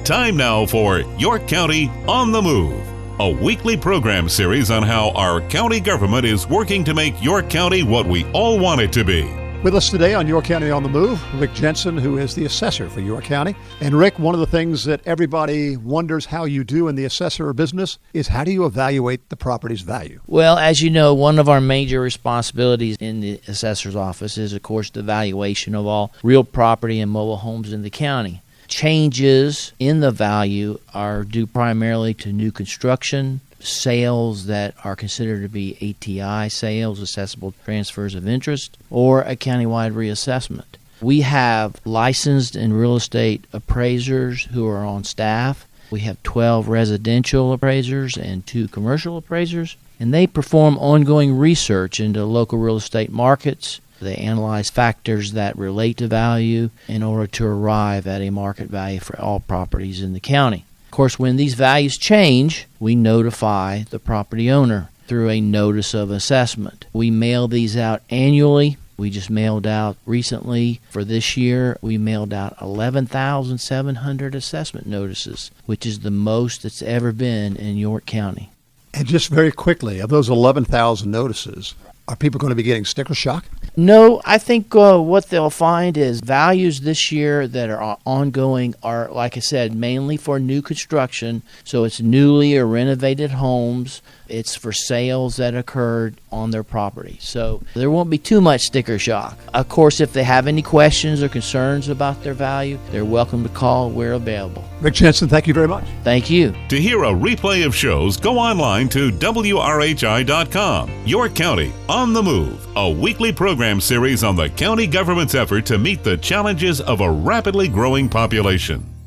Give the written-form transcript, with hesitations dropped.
Time now for York County on the Move, a weekly program series on how our county government is working to make York County what we all want it to be. With us today on York County on the Move, Rick Jensen, who is the assessor for York County. And Rick, one of the things that everybody wonders how you do in the assessor business is how do you evaluate the property's value? Well, as you know, one of our major responsibilities in the assessor's office is, of course, the valuation of all real property and mobile homes in the county. Changes in the value are due primarily to new construction, sales that are considered to be ATI sales, assessable transfers of interest, or a countywide reassessment. We have licensed and real estate appraisers who are on staff. We have 12 residential appraisers and 2 commercial appraisers, and they perform ongoing research into local real estate markets. They analyze factors that relate to value in order to arrive at a market value for all properties in the county. Of course, when these values change, we notify the property owner through a notice of assessment. We mail these out annually. We just mailed out recently for this year, we mailed out 11,700 assessment notices, which is the most that's ever been in York County. And just very quickly, of those 11,000 notices, are people going to be getting sticker shock? No, I think what they'll find is values this year that are ongoing are, like I said, mainly for new construction. So it's newly or renovated homes. It's for sales that occurred on their property. So there won't be too much sticker shock. Of course, if they have any questions or concerns about their value, they're welcome to call. We're available. Rick Jensen, thank you very much. Thank you. To hear a replay of shows, go online to WRHI.com. York County on the Move, a weekly program series on the county government's effort to meet the challenges of a rapidly growing population.